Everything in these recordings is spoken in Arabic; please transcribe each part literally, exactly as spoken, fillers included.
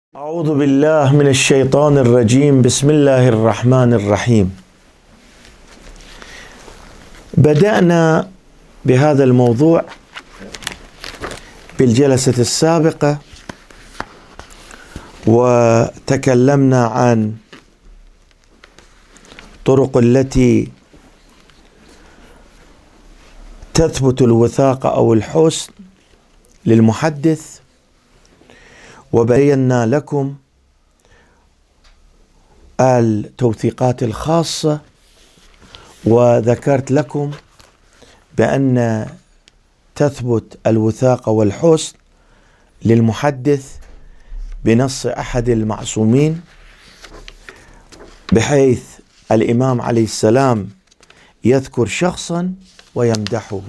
أعوذ بالله من الشيطان الرجيم. بسم الله الرحمن الرحيم. بدأنا بهذا الموضوع بالجلسة السابقة وتكلمنا عن طرق التي تثبت الوثاقة أو الحسن للمحدث، وبينا لكم التوثيقات الخاصة، وذكرت لكم بأن تثبت الوثاقة والحسن للمحدث بنص أحد المعصومين، بحيث الإمام عليه السلام يذكر شخصا ويمدحه،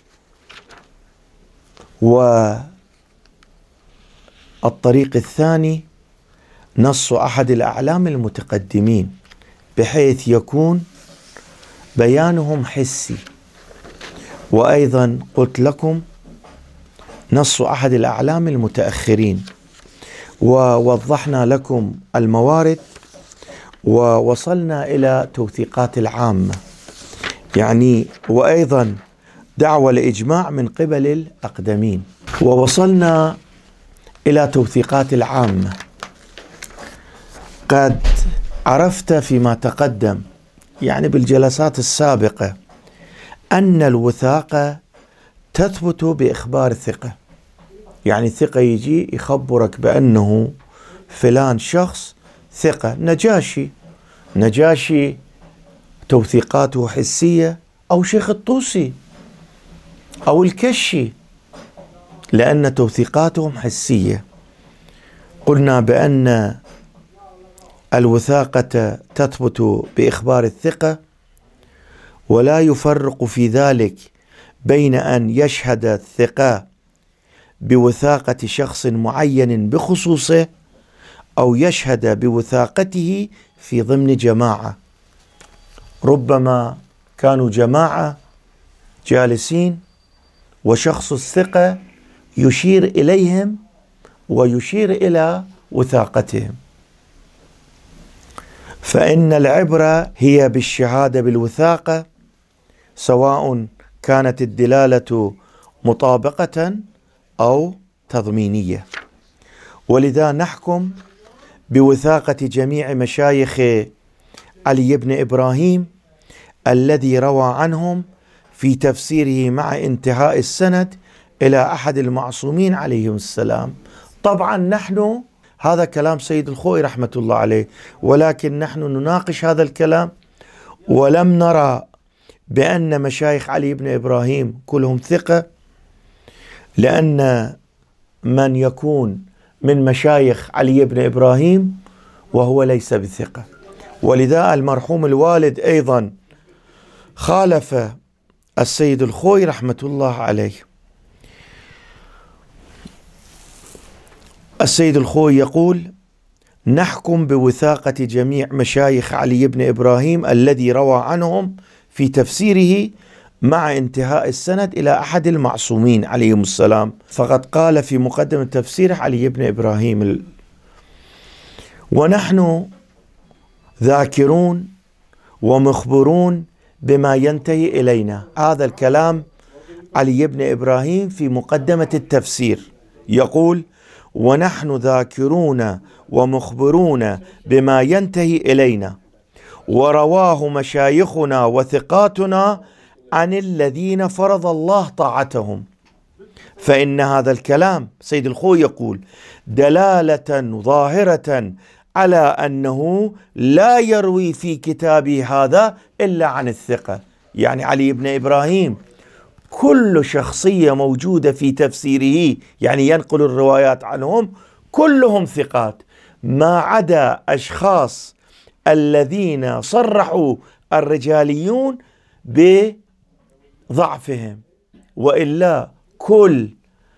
والطريق الثاني نص أحد الأعلام المتقدمين بحيث يكون بيانهم حسي. وأيضا قلت لكم نص أحد الأعلام المتأخرين، ووضحنا لكم الموارد، ووصلنا إلى توثيقات العامة، يعني وأيضا دعوى الإجماع من قبل الأقدمين، ووصلنا إلى توثيقات العامة. قد عرفت فيما تقدم، يعني بالجلسات السابقة، أن الوثاقة تثبت بإخبار الثقة. يعني الثقة يجي يخبرك بأنه فلان شخص ثقة. نجاشي نجاشي توثيقاته حسية، أو شيخ الطوسي أو الكشي، لأن توثيقاتهم حسية. قلنا بأن الوثاقة تثبت بإخبار الثقة، ولا يفرق في ذلك بين أن يشهد الثقة بوثاقة شخص معين بخصوصه، أو يشهد بوثاقته في ضمن جماعة. ربما كانوا جماعة جالسين وشخص الثقة يشير إليهم ويشير إلى وثاقتهم، فإن العبرة هي بالشهادة بالوثاقة، سواء كانت الدلالة مطابقة أو تضمينية. ولذا نحكم بوثاقة جميع مشايخ علي بن إبراهيم الذي روى عنهم في تفسيره مع انتهاء السند إلى أحد المعصومين عليهم السلام. طبعا نحن هذا كلام سيد الخوئي رحمة الله عليه، ولكن نحن نناقش هذا الكلام، ولم نرى بأن مشايخ علي بن إبراهيم كلهم ثقة، لأن من يكون من مشايخ علي بن إبراهيم وهو ليس بثقة. ولذا المرحوم الوالد أيضا خالف السيد الخوئي رحمة الله عليه. السيد الخوئي يقول: نحكم بوثاقة جميع مشايخ علي بن إبراهيم الذي روى عنهم في تفسيره مع انتهاء السند إلى أحد المعصومين عليهم السلام. فقد قال في مقدمة تفسيره علي بن إبراهيم: ونحن ذاكرون ومخبرون بما ينتهي إلينا. هذا الكلام علي بن إبراهيم في مقدمة التفسير، يقول: ونحن ذاكرون ومخبرون بما ينتهي إلينا، ورواه مشايخنا وثقاتنا عن الذين فرض الله طاعتهم. فإن هذا الكلام سيد الخوئي يقول دلالة ظاهرة على أنه لا يروي في كتابه هذا إلا عن الثقة. يعني علي بن إبراهيم كل شخصية موجودة في تفسيره، يعني ينقل الروايات عنهم، كلهم ثقات، ما عدا أشخاص الذين صرحوا الرجاليون بضعفهم، وإلا كل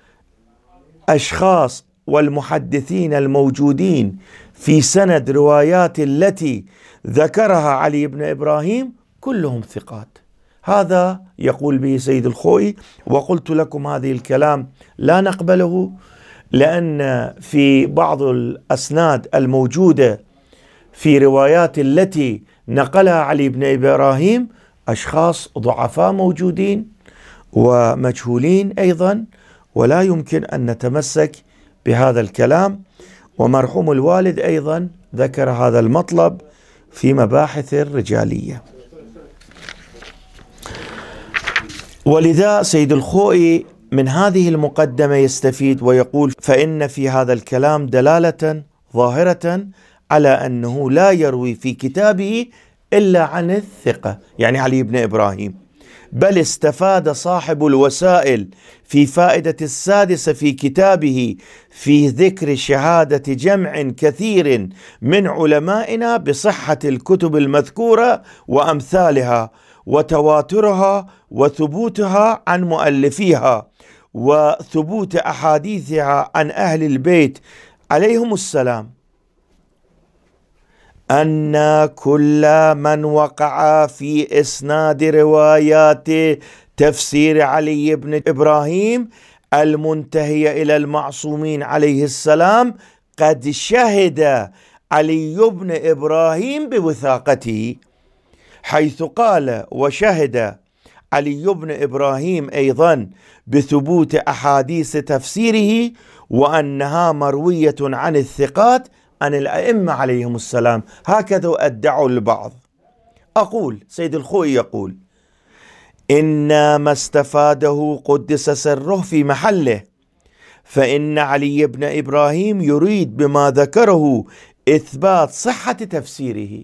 أشخاص والمحدثين الموجودين في سند روايات التي ذكرها علي بن إبراهيم كلهم ثقات. هذا يقول به سيد الخوئي، وقلت لكم هذه الكلام لا نقبله، لأن في بعض الأسناد الموجودة في روايات التي نقلها علي بن إبراهيم أشخاص ضعفاء موجودين ومجهولين أيضا، ولا يمكن أن نتمسك بهذا الكلام. ومرحوم الوالد أيضا ذكر هذا المطلب في مباحث الرجالية. ولذا سيد الخوئي من هذه المقدمة يستفيد ويقول: فإن في هذا الكلام دلالة ظاهرة على أنه لا يروي في كتابه إلا عن الثقة، يعني علي بن إبراهيم، بل استفاد صاحب الوسائل في فائدة السادسة في كتابه في ذكر شهادة جمع كثير من علمائنا بصحة الكتب المذكورة وأمثالها وتواترها وثبوتها عن مؤلفيها وثبوت أحاديثها عن أهل البيت عليهم السلام، أن كل من وقع في إسناد روايات تفسير علي بن إبراهيم المنتهية إلى المعصومين عليه السلام قد شهد علي بن إبراهيم بوثاقته، حيث قال: وشهد علي بن إبراهيم أيضا بثبوت أحاديث تفسيره وأنها مروية عن الثقات عن الأئمة عليهم السلام. هكذا أدعوا البعض. أقول سيد الخوئي يقول: إن ما استفاده قدس سره في محله، فإن علي بن إبراهيم يريد بما ذكره إثبات صحة تفسيره،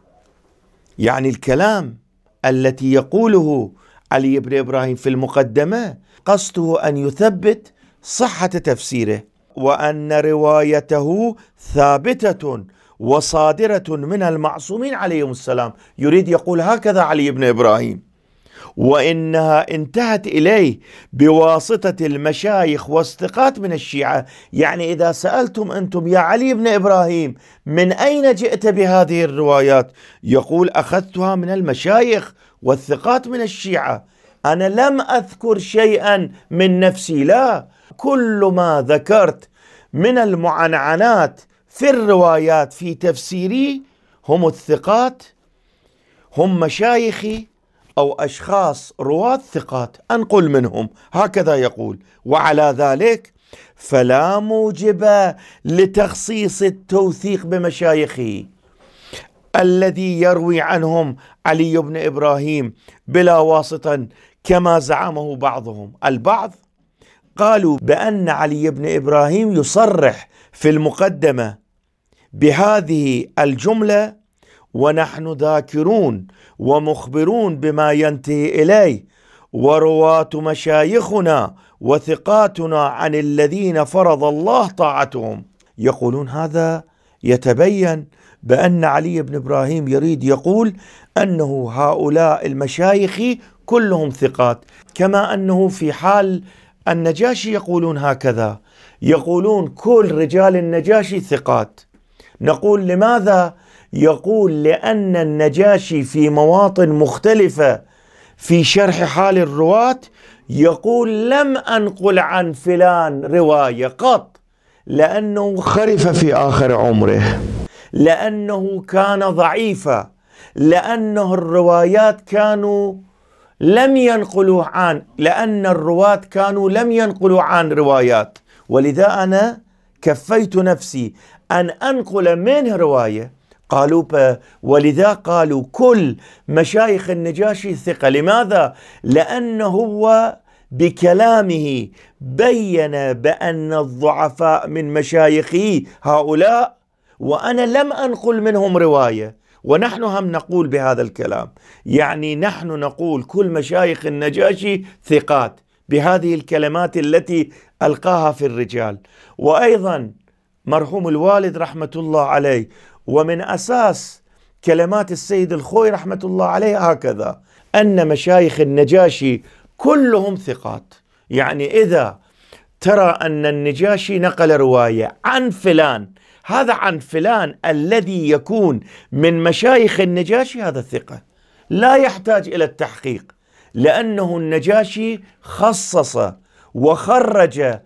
يعني الكلام التي يقوله علي بن إبراهيم في المقدمة قصده أن يثبت صحة تفسيره، وأن روايته ثابتة وصادرة من المعصومين عليهم السلام. يريد يقول هكذا علي بن إبراهيم، وإنها انتهت إليه بواسطة المشايخ والثقات من الشيعة. يعني إذا سألتم أنتم يا علي بن إبراهيم من أين جئت بهذه الروايات، يقول: أخذتها من المشايخ والثقات من الشيعة، أنا لم أذكر شيئا من نفسي، لا، كل ما ذكرت من المعنعنات في الروايات في تفسيري هم الثقات، هم مشايخي أو أشخاص رواة ثقات أنقل منهم. هكذا يقول. وعلى ذلك فلا موجب لتخصيص التوثيق بمشايخه الذي يروي عنهم علي بن إبراهيم بلا واسطة كما زعمه بعضهم. البعض قالوا بأن علي بن إبراهيم يصرح في المقدمة بهذه الجملة: ونحن ذاكرون ومخبرون بما ينتهي إليه، ورواة مشايخنا وثقاتنا عن الذين فرض الله طاعتهم. يقولون هذا يتبين بأن علي بن إبراهيم يريد يقول أنه هؤلاء المشايخ كلهم ثقات، كما أنه في حال النجاشي يقولون هكذا، يقولون كل رجال النجاشي ثقات. نقول لماذا؟ يقول لأن النجاشي في مواطن مختلفة في شرح حال الرواة يقول: لم أنقل عن فلان رواية قط، لأنه خرف في آخر عمره، لأنه كان ضعيفا، لأنه الروايات كانوا لم ينقلوا عن لأن الرواة كانوا لم ينقلوا عن روايات، ولذا أنا كفيت نفسي أن أنقل منه رواية. قالوا ولذا قالوا كل مشايخ النجاشي ثقة. لماذا؟ لأنه هو بكلامه بين بأن الضعفاء من مشايخه هؤلاء، وأنا لم أنقل منهم رواية، ونحن هم نقول بهذا الكلام. يعني نحن نقول كل مشايخ النجاشي ثقات بهذه الكلمات التي ألقاها في الرجال. وأيضا مرحوم الوالد رحمة الله عليه ومن أساس كلمات السيد الخوئي رحمة الله عليه هكذا: أن مشايخ النجاشي كلهم ثقات. يعني إذا ترى أن النجاشي نقل رواية عن فلان، هذا عن فلان الذي يكون من مشايخ النجاشي هذا ثقة، لا يحتاج إلى التحقيق، لأنه النجاشي خصص وخرج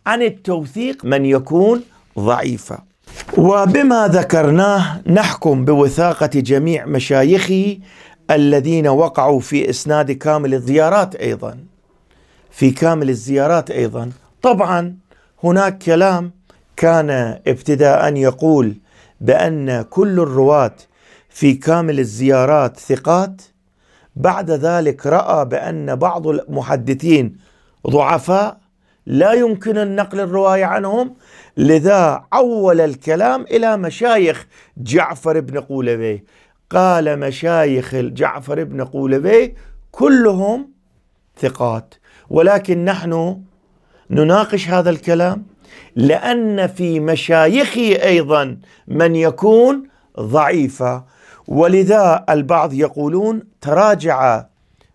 عن التوثيق من يكون ضعيفا. وبما ذكرناه نحكم بوثاقة جميع مشايخه الذين وقعوا في إسناد كامل الزيارات أيضا. في كامل الزيارات أيضا طبعا هناك كلام كان ابتداء يقول بأن كل الرواة في كامل الزيارات ثقات، بعد ذلك رأى بأن بعض المحدثين ضعفاء لا يمكن النقل الرواية عنهم، لذا عول الكلام إلى مشايخ جعفر بن قولبي. قال مشايخ جعفر بن قولبي كلهم ثقات، ولكن نحن نناقش هذا الكلام لأن في مشايخه أيضا من يكون ضعيفا، ولذا البعض يقولون تراجع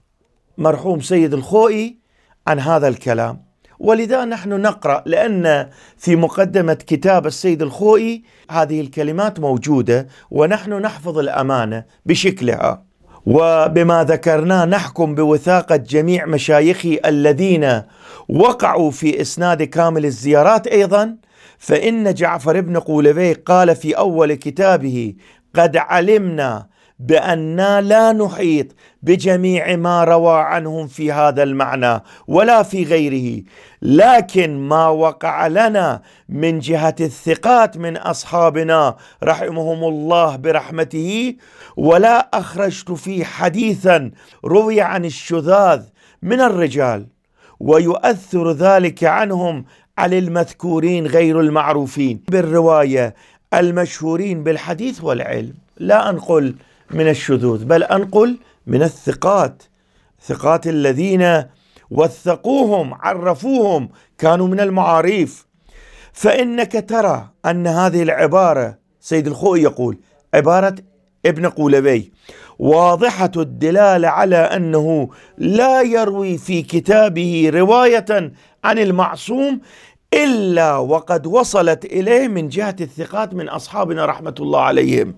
مرحوم سيد الخوئي عن هذا الكلام. ولذا نحن نقرأ، لأن في مقدمة كتاب السيد الخوئي هذه الكلمات موجودة ونحن نحفظ الأمانة بشكلها. وبما ذكرنا نحكم بوثاقة جميع مشايخه الذين وقعوا في إسناد كامل الزيارات أيضا، فإن جعفر بن قولبي قال في أول كتابه: قد علمنا بأننا لا نحيط بجميع ما روى عنهم في هذا المعنى ولا في غيره، لكن ما وقع لنا من جهة الثقات من أصحابنا رحمهم الله برحمته، ولا أخرجت في حديثا روي عن الشذاذ من الرجال، ويؤثر ذلك عنهم على المذكورين غير المعروفين بالرواية المشهورين بالحديث والعلم. لا أنقل من الشذوذ بل أنقل من الثقات، ثقات الذين وثقوهم عرفوهم كانوا من المعاريف. فإنك ترى أن هذه العبارة، سيد الخوئي يقول عبارة ابن قولبي، واضحة الدلالة على أنه لا يروي في كتابه رواية عن المعصوم إلا وقد وصلت إليه من جهة الثقات من أصحابنا رحمة الله عليهم.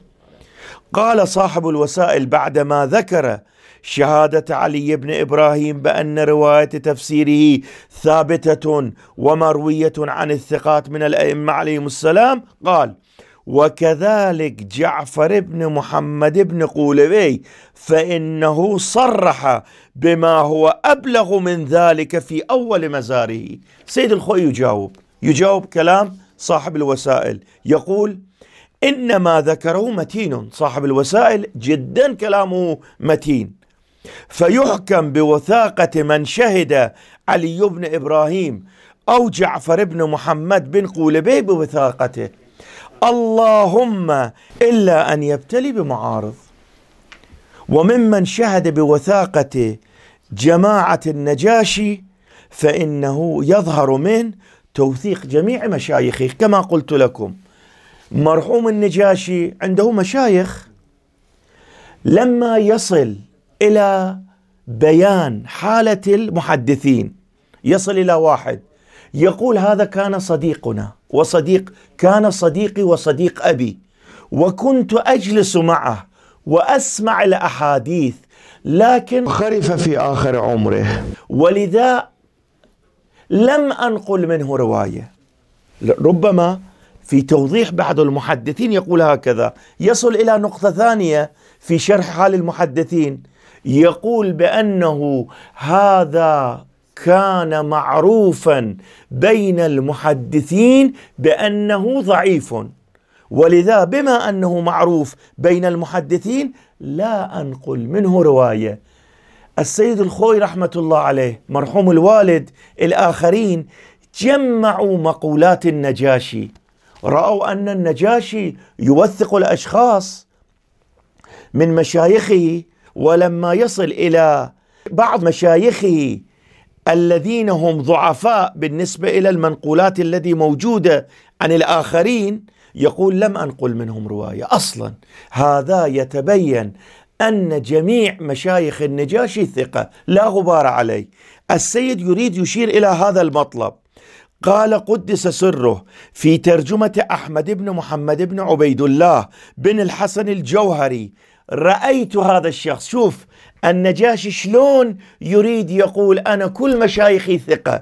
قال صاحب الوسائل بعدما ذكر شهادة علي بن إبراهيم بأن رواية تفسيره ثابتة ومروية عن الثقات من الأئمة عليهم السلام، قال: وكذلك جعفر بن محمد بن قولبي فإنه صرح بما هو أبلغ من ذلك في أول مزاره. سيد الخوئي يجاوب يجاوب كلام صاحب الوسائل، يقول إنما ذكره متين. صاحب الوسائل جدا كلامه متين. فيحكم بوثاقة من شهد علي بن إبراهيم أو جعفر بن محمد بن قولبي بوثاقته، اللهم إلا أن يبتلي بمعارض. وممن شهد بوثاقة جماعة النجاشي فإنه يظهر من توثيق جميع مشايخه. كما قلت لكم مرحوم النجاشي عنده مشايخ، لما يصل إلى بيان حالة المحدثين يصل إلى واحد يقول هذا كان صديقنا وصديق كان صديقي وصديق أبي، وكنت أجلس معه وأسمع الأحاديث، لكن خرف في آخر عمره ولذا لم أنقل منه رواية. ربما في توضيح بعض المحدثين يقول هكذا. يصل إلى نقطة ثانية في شرح حال المحدثين، يقول بأنه هذا كان معروفا بين المحدثين بأنه ضعيف، ولذا بما أنه معروف بين المحدثين لا أنقل منه رواية. السيد الخوئي رحمة الله عليه، مرحوم الوالد، الآخرين جمعوا مقولات النجاشي، رأوا أن النجاشي يوثق الأشخاص من مشايخه، ولما يصل إلى بعض مشايخه الذين هم ضعفاء بالنسبة إلى المنقولات التي موجودة عن الآخرين يقول لم أنقل منهم رواية أصلا. هذا يتبين أن جميع مشايخ النجاشي ثقة لا غبار عليه. السيد يريد يشير إلى هذا المطلب. قال قدس سره في ترجمة أحمد بن محمد بن عبيد الله بن الحسن الجوهري: رأيت هذا الشخص. شوف النجاشي شلون يريد يقول أنا كل مشايخي ثقة،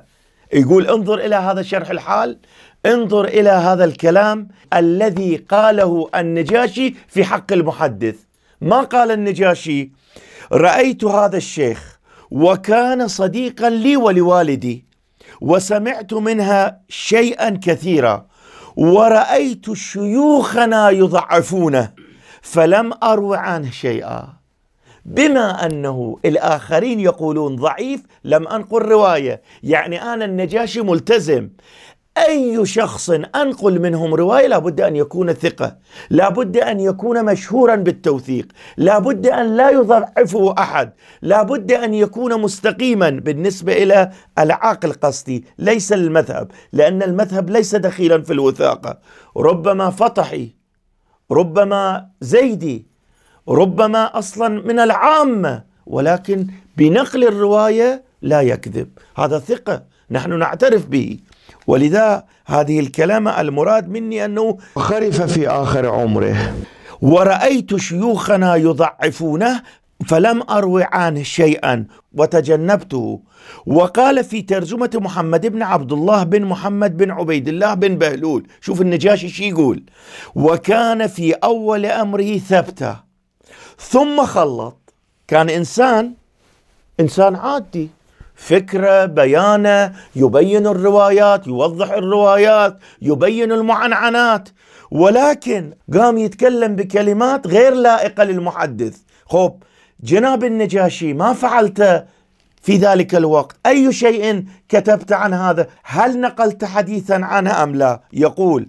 يقول انظر إلى هذا شرح الحال، انظر إلى هذا الكلام الذي قاله النجاشي في حق المحدث. ما قال النجاشي رأيت هذا الشيخ وكان صديقا لي ولوالدي وسمعت منها شيئا كثيرا ورأيت شيوخنا يضعفونه فلم أروي عنه شيئا. بما أنه الآخرين يقولون ضعيف لم أنقل رواية، يعني أنا النجاشي ملتزم أي شخص أنقل منهم رواية لابد أن يكون ثقة، لابد أن يكون مشهورا بالتوثيق، لابد أن لا يضعفه أحد، لابد أن يكون مستقيما بالنسبة إلى العاقل قصدي ليس المذهب، لأن المذهب ليس دخيلا في الوثاقة، ربما فطحي، ربما زيدي، ربما أصلا من العامة، ولكن بنقل الرواية لا يكذب، هذا ثقة نحن نعترف به. ولذا هذه الكلمة المراد مني أنه خرف في آخر عمره. ورأيت شيوخنا يضعفونه فلم أروي عنه شيئا وتجنبته. وقال في ترجمة محمد بن عبد الله بن محمد بن عبيد الله بن بهلول، شوف النجاشي شي يقول، وكان في أول أمره ثبتة ثم خلط. كان إنسان إنسان عادي، فكرة بيانة، يبين الروايات، يوضح الروايات، يبين المعنعنات، ولكن قام يتكلم بكلمات غير لائقة للمحدث. خب جناب النجاشي ما فعلت في ذلك الوقت؟ أي شيء كتبت عن هذا؟ هل نقلت حديثا عنه أم لا؟ يقول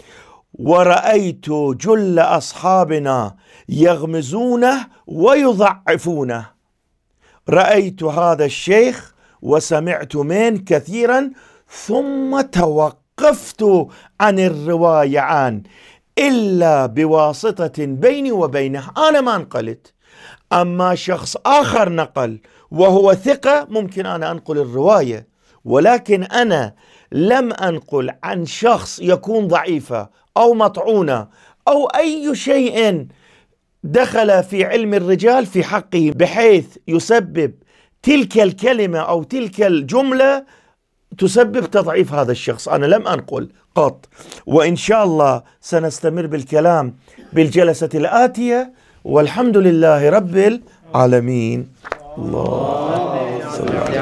ورأيت جل أصحابنا يغمزونه ويضعفونه. رأيت هذا الشيخ وسمعت منه كثيرا ثم توقفت عن الرواية عنه إلا بواسطة بيني وبينه. أنا ما نقلت، أما شخص آخر نقل وهو ثقة ممكن أنا أنقل الرواية، ولكن أنا لم أنقل عن شخص يكون ضعيفة أو مطعونة أو أي شيء دخل في علم الرجال في حقه بحيث يسبب تلك الكلمة أو تلك الجملة تسبب تضعيف هذا الشخص. أنا لم أنقل قط، وإن شاء الله سنستمر بالكلام بالجلسة الآتية، والحمد لله رب العالمين. الله